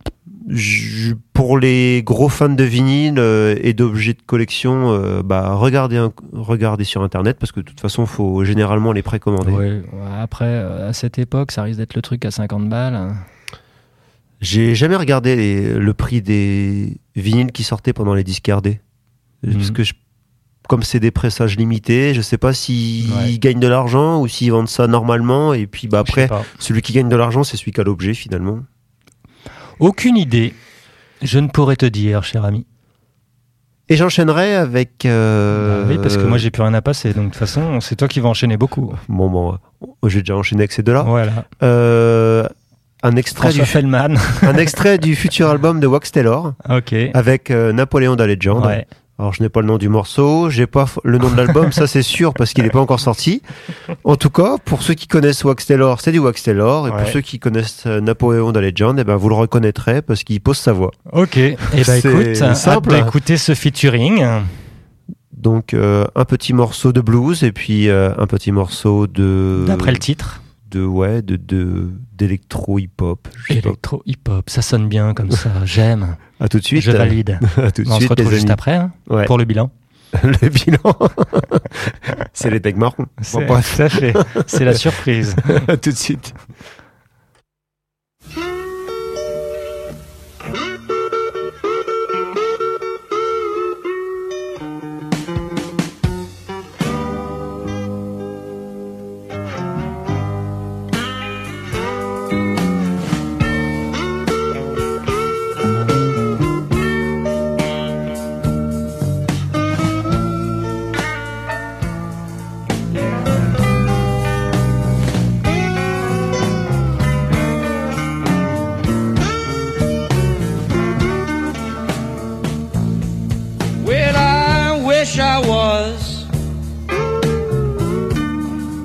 Pour les gros fans de vinyle et d'objets de collection, regardez sur internet parce que de toute façon, faut généralement les précommander. Ouais. Après, à cette époque, ça risque d'être le truc à 50 balles. J'ai jamais regardé le prix des vinyles qui sortaient pendant les discardés. Parce que comme c'est des pressages limités, je sais pas s'ils Ouais. gagnent de l'argent ou s'ils vendent ça normalement. Et puis Je sais après, pas. celui qui gagne de l'argent, c'est celui qui a l'objet finalement. Aucune idée. Je ne pourrais te dire, cher ami. Et j'enchaînerai avec. Bah oui, parce que moi j'ai plus rien à passer, donc de toute façon c'est toi qui vas enchaîner beaucoup. Bon, j'ai déjà enchaîné avec ces deux-là. Voilà. Un extrait François Feldman. un extrait du futur album de Wax Taylor Ok. avec Napoléon da Legend. Ouais. Alors je n'ai pas le nom du morceau, j'ai pas le nom de l'album, ça c'est sûr parce qu'il n'est pas encore sorti. En tout cas, pour ceux qui connaissent Wax Taylor, c'est du Wax Taylor, et Ouais. pour ceux qui connaissent Napoléon da Legend, eh ben vous le reconnaîtrez parce qu'il pose sa voix. Ok. Et bah C'est écoute, hâte simple. d'écouter ce featuring. Donc un petit morceau de blues et puis un petit morceau de D'après le titre. d'électro hip-hop. Je sais pas. Électro hip-hop, ça sonne bien comme ça. J'aime. À tout de suite. Je valide. À tout de On se suite, retrouve les juste amis. après hein, Ouais. pour le bilan. Le bilan. C'est les becs marrons. Bon, bref. Tout à fait. C'est la surprise. À tout de suite.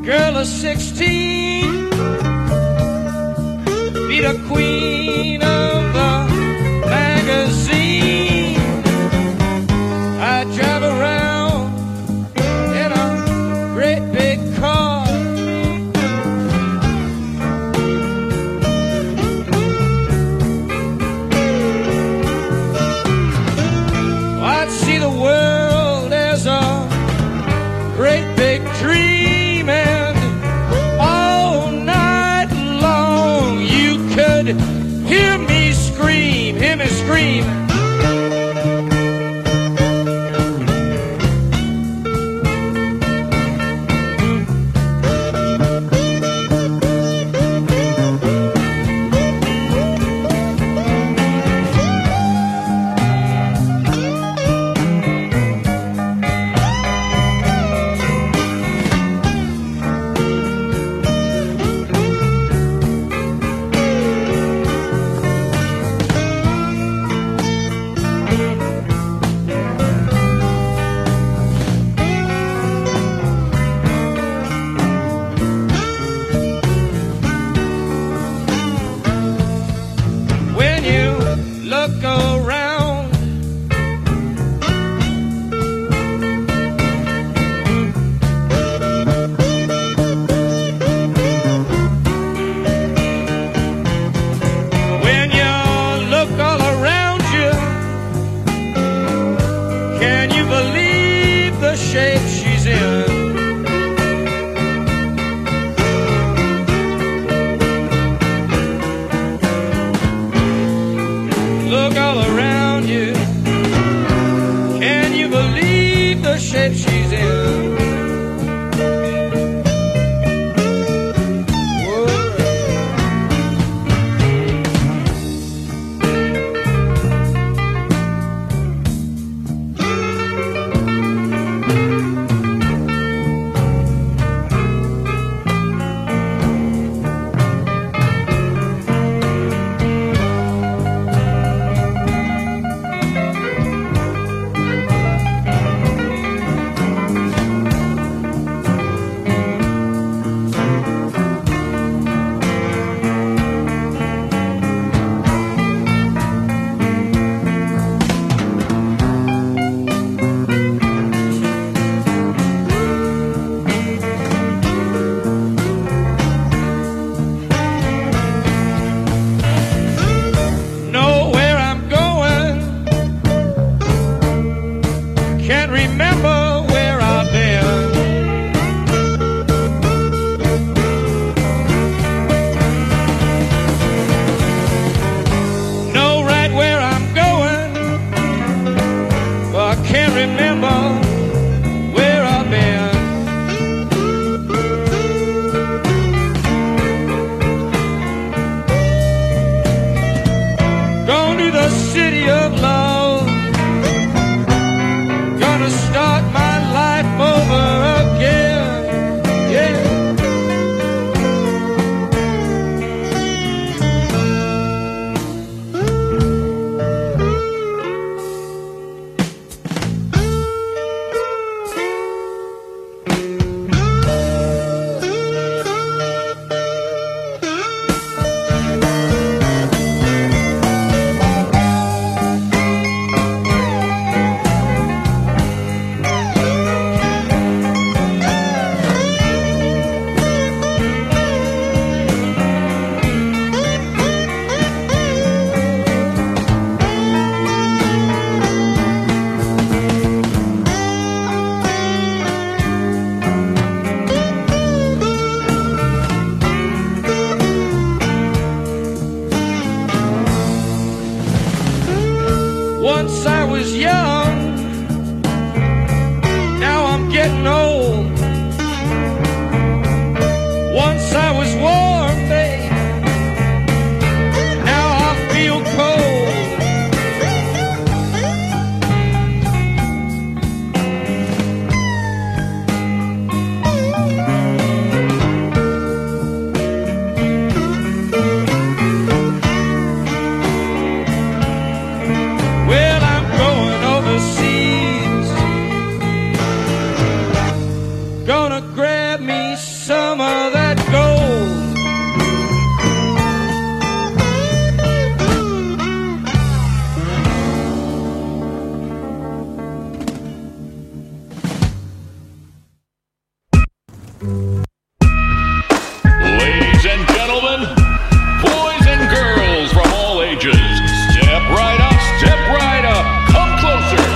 girl of 16, be the queen of the magazine. I drive around in a great big car. I'd see the world as a great big dream, and all night long you could hear me scream, hear me scream. When you look around, when you look all around you, can you believe the shape she's in? Look all around you. Can you believe the shape she's in? Ladies and gentlemen, boys and girls from all ages, step right up, come closer.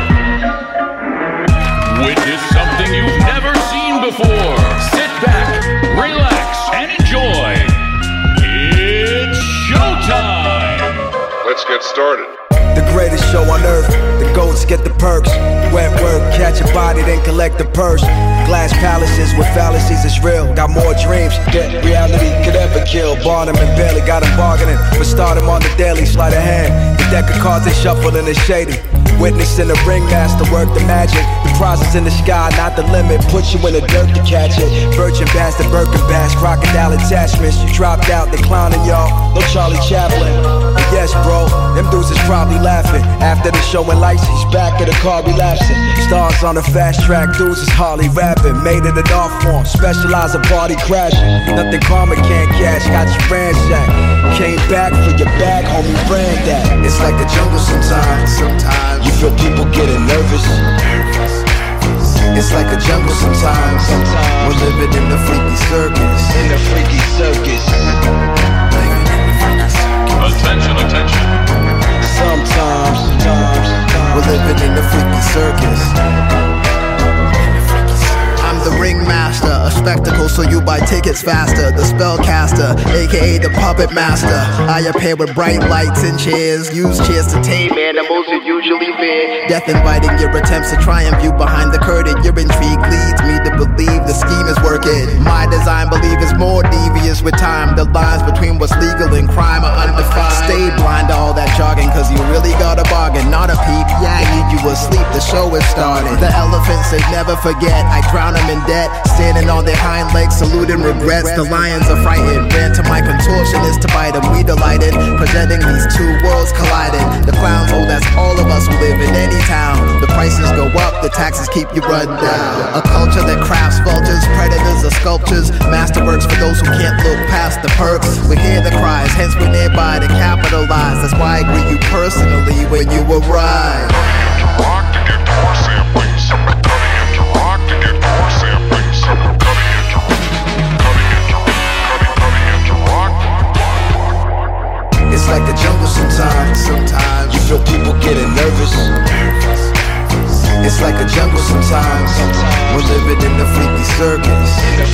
Witness something you've never seen before. Sit back, relax, and enjoy. It's showtime. Let's get started. The greatest show on earth, the goats get the perks. Wet work, catch a body, then collect the purse. Glass palaces with fallacies, it's real. Got more dreams than reality could ever kill. Barnum and Bailey got them bargaining, but start them on the daily. Sleight of hand, the deck of cards they shuffled and it's shady. Witnessing the ringmaster work the magic. The prizes in the sky, not the limit. Put you in the dirt to catch it. Virgin Bass, the Birkin Bass, crocodile attachments. You dropped out, they clowning y'all. No Charlie Chaplin. But yes, bro, them dudes is probably laughing. After the show and lights, he's back at the car relapsing. Stars on the fast track, dudes is Harley rapping. Made it an art form, specialize in party crashing. Nothing karma can't catch, got you ransacked. Came back for your bag, homie, brand that. It's like the jungle sometimes. You feel people getting nervous. It's like a jungle sometimes. We're living in the freaky circus. Attention. Sometimes we're living in the freaky circus. I'm the ringmaster, a spectacle so you buy tickets faster. The spellcaster, aka the puppet master. I appear with bright lights and chairs. Use chairs to tame animals you usually fear. Death inviting your attempts to triumph you behind the curtain. Your intrigue leads me to believe the scheme is working. My design believe is more devious with time. The lines between what's legal and crime are undefined. Stay blind to all that jogging, cause you really got a bargain. Not a peep, yeah, I need you asleep, the show is started. The elephants they never forget, I drown them in debt. Standing on their hind legs, saluting regrets. The lions are frightened, ran to my contortionist to bite them. We delighted, presenting these two worlds colliding. The clowns, oh that's all of us who live in any town. The prices go up, the taxes keep you run down. A culture that crafts vultures, predators or sculptures. Masterworks for those who can't look past the perks. We hear the cries, hence we're nearby to capitalize. That's why I greet you personally when you arrive. It's like the jungle sometimes. You feel people getting nervous. It's like a jungle sometimes. We're living in the freaky circus.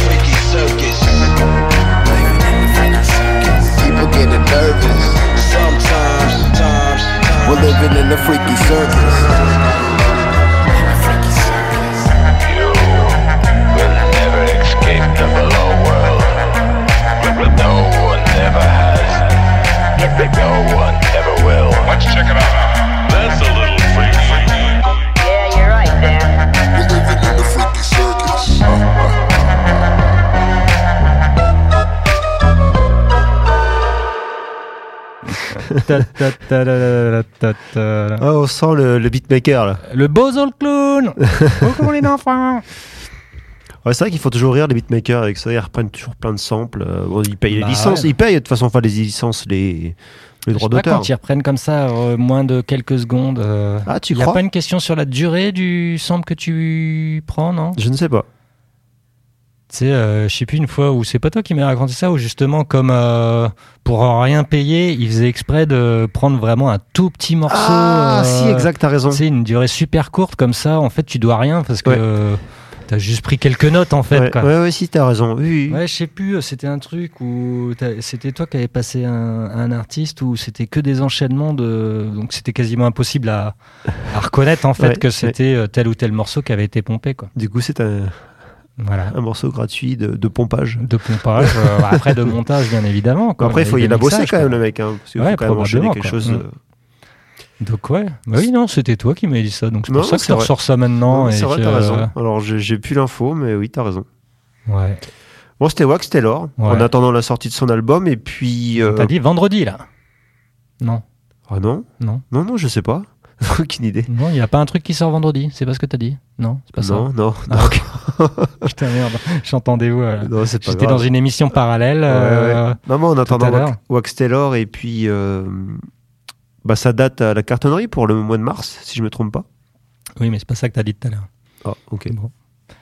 People getting nervous. Sometimes. We're living in the freaky circus. You will never escape the below world. No one ever has. No one ever will. Let's check it out. That's a little freaky. Yeah, you're right there. We're living in the freaky circus. Ah, on sent le beatmaker là. Le Bozo le clown. Coucou les enfants. Ouais, c'est vrai qu'il faut toujours rire les beatmakers avec ça, ils reprennent toujours plein de samples. Bon, ils payent les licences, ouais. ils payent de toute façon, enfin les licences, les droits d'auteur. Quand ils reprennent comme ça moins de quelques secondes. Ah, tu y a crois? pas une question sur la durée du sample que tu prends, non? Je ne sais pas. Tu sais, je sais plus une fois où c'est pas toi qui m'as raconté ça, où justement comme pour rien payer, ils faisaient exprès de prendre vraiment un tout petit morceau. Ah, si, exact, t'as raison. Tu sais, une durée super courte comme ça. En fait, tu dois rien parce que t'as juste pris quelques notes en fait. Ouais, quoi. ouais, si, t'as raison. Oui. Ouais, je sais plus, c'était un truc où c'était toi qui avais passé un artiste où c'était que des enchaînements de. Donc c'était quasiment impossible à reconnaître en fait que c'était tel ou tel morceau qui avait été pompé. Quoi. Du coup, c'est un morceau gratuit de pompage. De pompage, après de montage bien évidemment. Quoi. Après, il a bossé quand même le mec. Hein, parce qu'il faut quand même enchaîner quelque chose. Donc ouais, bah oui non, c'était toi qui m'avais dit ça, donc c'est pour ça que tu ressors ça maintenant. Non, c'est vrai, t'as raison. Alors j'ai plus l'info, mais oui, t'as raison. Ouais. Bon, c'était Wax Taylor, en attendant la sortie de son album, et puis... T'as dit vendredi, là? Non. Ah non? Non, je sais pas. Aucune idée. Non, il n'y a pas un truc qui sort vendredi, c'est pas ce que t'as dit? Non, c'est pas ça? Non. Ah, okay. Putain, merde, j'entendais où? Non, c'est pas J'étais grave. dans une émission parallèle. Non, mais en attendant Wax Taylor, et puis... ça date à la cartonnerie pour le mois de mars, si je me trompe pas. Oui, mais c'est pas ça que t'as dit tout à l'heure. Ah, ok. Bon.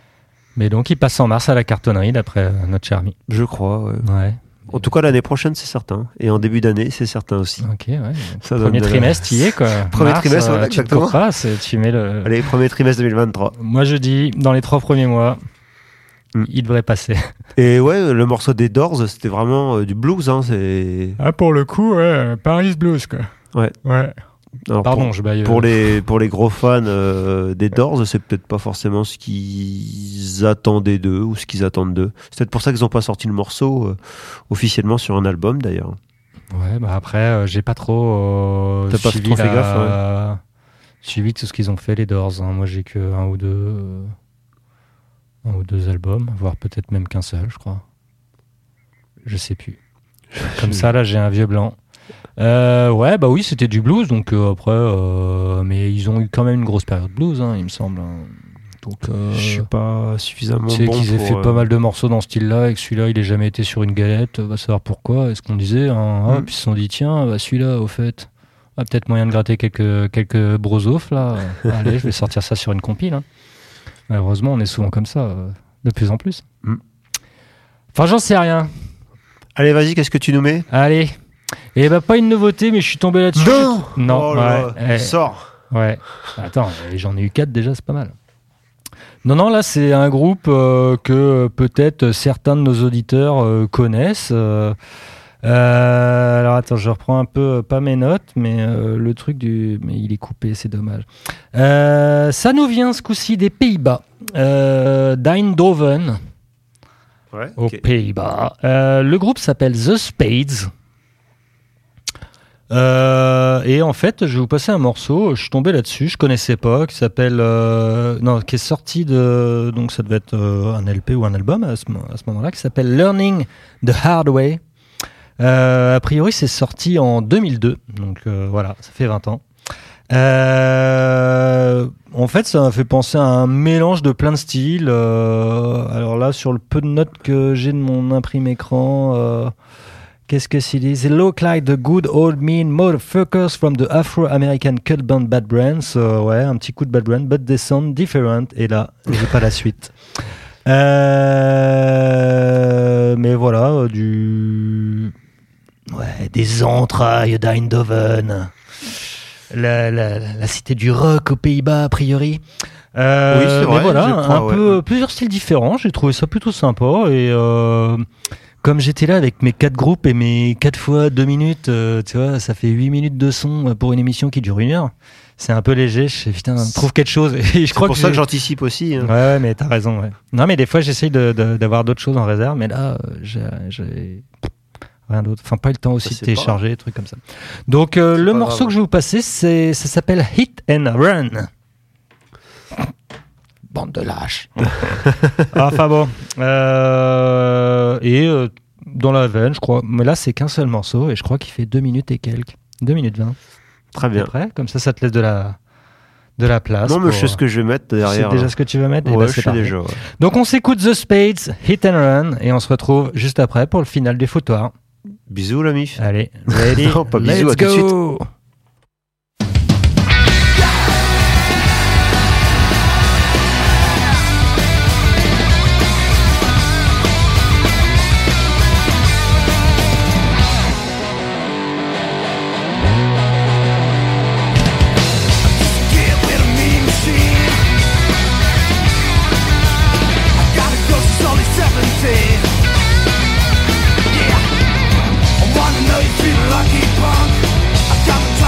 Mais donc, il passe en mars à la cartonnerie, d'après notre cher ami. Je crois, ouais. Ouais. En tout cas, l'année prochaine, c'est certain. Et en début d'année, c'est certain aussi. Ok, ouais. Ça Premier donne de trimestre, tu y es, quoi. Premier trimestre, ouais, tu te exactement. cours pas, tu mets le... Allez, premier trimestre 2023. Moi, je dis, dans les 3 premiers mois, il devrait passer. Et ouais, le morceau des Doors, c'était vraiment du blues. Hein, c'est... Ah, pour le coup, ouais, Paris Blues, quoi. Ouais. Ouais. Alors, Pardon, je baille. pour les gros fans des Doors, c'est peut-être pas forcément ce qu'ils attendaient d'eux ou ce qu'ils attendent d'eux. C'est peut-être pour ça qu'ils n'ont pas sorti le morceau officiellement sur un album d'ailleurs. Ouais, bah après, j'ai pas trop T'as pas suivi trop fait gaffe, suivi tout ce qu'ils ont fait, les Doors. Hein. Moi, j'ai que un ou deux albums, voire peut-être même qu'un seul, je crois. Je sais plus. Comme ça, là, j'ai un vieux blanc. Ouais, bah oui, c'était du blues, donc après, mais ils ont eu quand même une grosse période blues, hein, il me semble. Hein. Donc, je suis pas suffisamment tu sais bon qu'ils aient pour, fait pas mal de morceaux dans ce style-là et que celui-là, il ait jamais été sur une galette. Va savoir pourquoi. Est-ce qu'on disait, hein, puis ils se sont dit, tiens, bah, celui-là, au fait, peut-être moyen de gratter quelques brosophes là. Allez, je vais sortir ça sur une compile. Hein. Malheureusement, on est souvent comme ça, de plus en plus. Enfin, j'en sais rien. Allez, vas-y, qu'est-ce que tu nous mets ? Allez. Et bah, pas une nouveauté, mais je suis tombé là-dessus. Non, oh là là, sors. Ouais. Attends, j'en ai eu 4 déjà, c'est pas mal. Non, là, c'est un groupe que peut-être certains de nos auditeurs connaissent. Alors, attends, je reprends un peu, pas mes notes, mais le truc mais il est coupé, c'est dommage. Ça nous vient ce coup-ci des Pays-Bas. d'Eindhoven. Ouais, aux Pays-Bas. Le groupe s'appelle The Spades. Et en fait, je vais vous passer un morceau. Je suis tombé là-dessus, je connaissais pas, qui s'appelle, qui est sorti de, donc ça devait être un LP ou un album à ce moment-là, qui s'appelle Learning the Hard Way. A priori, c'est sorti en 2002, donc voilà, ça fait 20 ans. En fait, ça m'a fait penser à un mélange de plein de styles. Alors là, sur le peu de notes que j'ai de mon imprime écran, qu'est-ce que c'est dit? They look like the good old mean motherfuckers from the Afro-American cut band Bad Brains. Ouais, un petit coup de Bad Brains, but they sound different. Et là, j'ai pas la suite. Mais voilà, des entrailles d'Eindhoven. La cité du rock aux Pays-Bas, a priori. Oui, c'est vrai. Mais voilà, crois, plusieurs styles différents. J'ai trouvé ça plutôt sympa. Et comme j'étais là avec mes 4 groupes et mes 4 fois 2 minutes, tu vois, ça fait 8 minutes de son pour une émission qui dure 1 heure. C'est un peu léger. Je sais, putain, trouve quelque chose. Et je crois pour ça que j'anticipe aussi. Hein. Ouais, mais t'as raison. Ouais. Non, mais des fois, j'essaye d'avoir d'autres choses en réserve. Mais là, j'ai rien d'autre. Enfin, pas eu le temps aussi de télécharger, des trucs comme ça. Donc, le morceau que je vais vous passer, ça s'appelle Hit and Run. Bande de lâches. Enfin bon. Dans la veine, je crois. Mais là, c'est qu'un seul morceau et je crois qu'il fait 2 minutes et quelques. 2 minutes 20. Très bien. Après, comme ça te laisse de la place. Non, mais je sais ce que je vais mettre derrière. C'est déjà ce que tu vas mettre? Ouais, je sais déjà. Ouais. Donc, on s'écoute The Spades, Hit and Run, et on se retrouve juste après pour le final des foutoirs. Bisous, la mif. Allez, ready? Non, pas bisous, let's à tout de suite. go! Lucky punk, I've got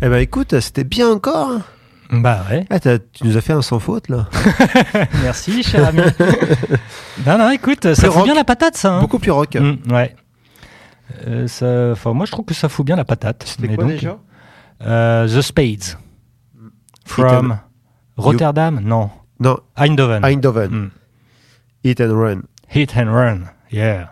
Eh ben écoute, c'était bien encore. Bah ouais. Ah, tu nous as fait un sans faute là. Merci, cher ami. non, écoute, ça fout rock. bien la patate, ça. Hein. Beaucoup plus rock. Ouais. Moi, je trouve que ça fout bien la patate. C'était Mais quoi donc, déjà The Spades. From Rotterdam? Non. Eindhoven. Hit and Run. Hit and Run, yeah.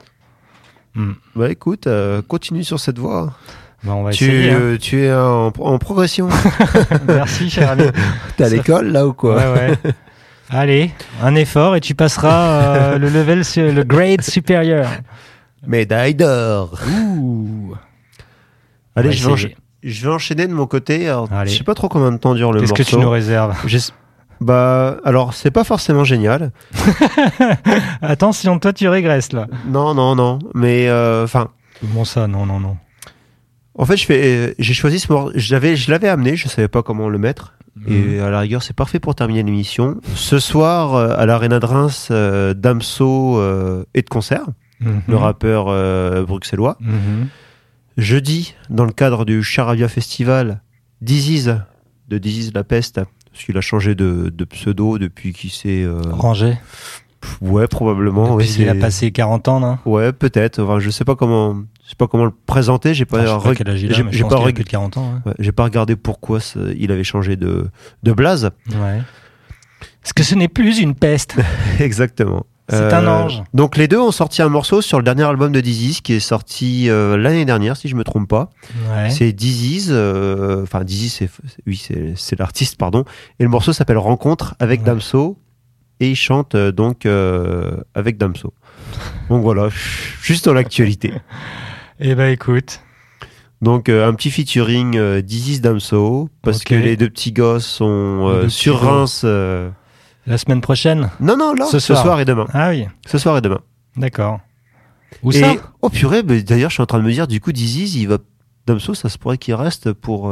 Bah écoute, continue sur cette voie. Bah, on va essayer. Hein. Tu es en progression. Merci, cher ami. T'es à l'école là ou quoi? Ouais. Allez, un effort et tu passeras le grade supérieur. Médaille d'or. Ouh. Allez, je vais enchaîner de mon côté. Alors, je sais pas trop combien de temps dure le morceau. Qu'est-ce que tu nous réserves? Bah, alors, c'est pas forcément génial. Attention, toi, tu régresses, là. Non. Mais, enfin... Comment ça? Non. En fait, j'ai choisi ce morceau. Je l'avais amené, je savais pas comment le mettre. Et à la rigueur, c'est parfait pour terminer l'émission. Ce soir, à l'Arena de Reims, Damso est de concert. Le rappeur bruxellois. Jeudi, dans le cadre du Charabia Festival, Disease, de Disease La Peste, parce qu'il a changé de pseudo depuis qu'il s'est... Rangé. Ouais, probablement. Depuis il a passé 40 ans, non? Ouais, peut-être. Enfin, je sais pas comment le présenter. J'ai pas, je sais pas quel âge il a, mais je pense qu'il a plus de 40 ans. Ouais, j'ai pas regardé pourquoi il avait changé de blase. Ouais. Parce que ce n'est plus une peste. Exactement. C'est un ange. Donc les deux ont sorti un morceau sur le dernier album de Disease qui est sorti l'année dernière, si je me trompe pas. Ouais. C'est Disease. Enfin, Disease, c'est l'artiste, pardon. Et le morceau s'appelle Rencontre avec Damso. Et il chante donc avec Damso. Donc voilà, juste dans l'actualité. Eh ben écoute. Donc un petit featuring Disease Damso, parce que les deux petits gosses sont sur Reims. La semaine prochaine? Non, là, ce soir et demain. Ah oui. Ce soir et demain. D'accord. Où ça? Oh purée, mais d'ailleurs je suis en train de me dire, du coup Disease, Damso, ça se pourrait qu'il reste pour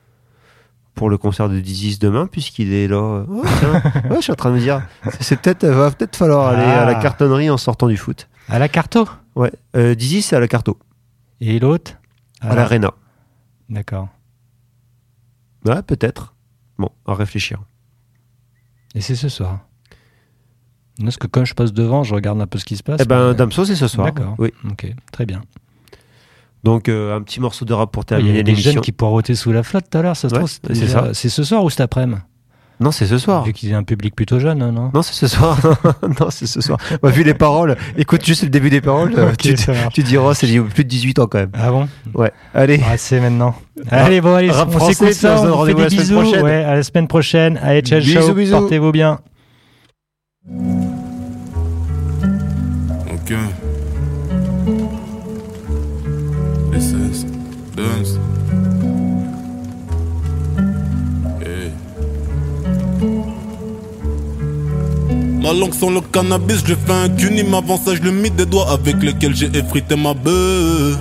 le concert de Disease demain, puisqu'il est là. Ouais, je suis en train de me dire, va peut-être falloir aller à la cartonnerie en sortant du foot. À la Carto? Ouais, Disease c'est à la Carto. Et l'autre? À l'Arena. D'accord. Ouais, peut-être. Bon, à réfléchir. Et c'est ce soir. Parce que quand je passe devant, je regarde un peu ce qui se passe. Eh ben, Damso, c'est ce soir. D'accord. Oui. Ok, très bien. Donc, un petit morceau de rap pour terminer l'émission. Il y a des jeunes qui poirotaient sous la flotte tout à l'heure, ça se trouve. C'est ça. C'est ce soir ou cet après-midi? Non, c'est ce soir. Vu qu'il y a un public plutôt jeune, non? Non, c'est ce soir. Non, c'est ce soir. Bah, vu les paroles, écoute juste le début des paroles, okay, tu diras, c'est plus de 18 ans quand même. Ah bon? Ouais. Allez. C'est maintenant. Allez, on s'écoute ça, on fait des bisous. Ouais, à la semaine prochaine. Allez, ciao, ciao. Portez-vous bien. Ok. This dance. Hey. Ma langue sans le cannabis, je fais un cuni, avant ça je le mis des doigts avec lesquels j'ai effrité ma bœuf.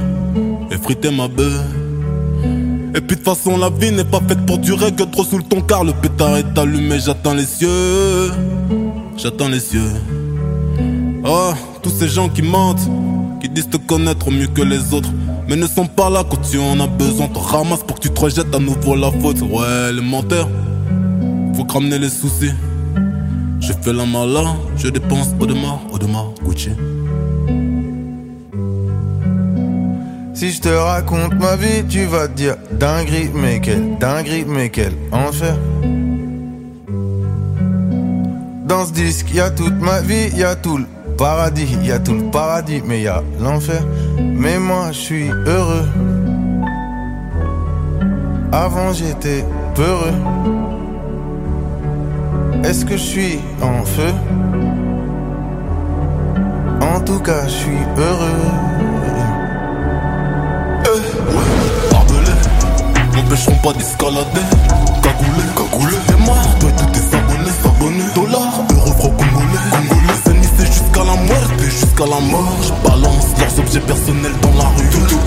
Et puis de façon la vie n'est pas faite pour durer que trop sous le ton, car le pétard est allumé, j'attends les cieux. Oh, tous ces gens qui mentent, qui disent te connaître mieux que les autres, mais ne sont pas là quand tu en as besoin. Te ramasse pour que tu te rejettes à nouveau la faute. Ouais, les menteurs, faut que ramener les soucis. Je fais la malin, je dépense Audemars, Gucci. Si je te raconte ma vie, tu vas te dire dinguerie, mais quel enfer. Dans ce disque, y'a toute ma vie, y'a tout le paradis, mais y'a l'enfer. Mais moi, je suis heureux. Avant, j'étais peureux. Est-ce que je suis en feu? En tout cas, je suis heureux. Barbelés m'empêcheront pas d'escalader. Cagoulé, et moi, toi tous tes abonnés. Dollars, euros, francs congolais. Finissez jusqu'à la muerte, jusqu'à la mort. Je balance leurs objets personnels dans la rue.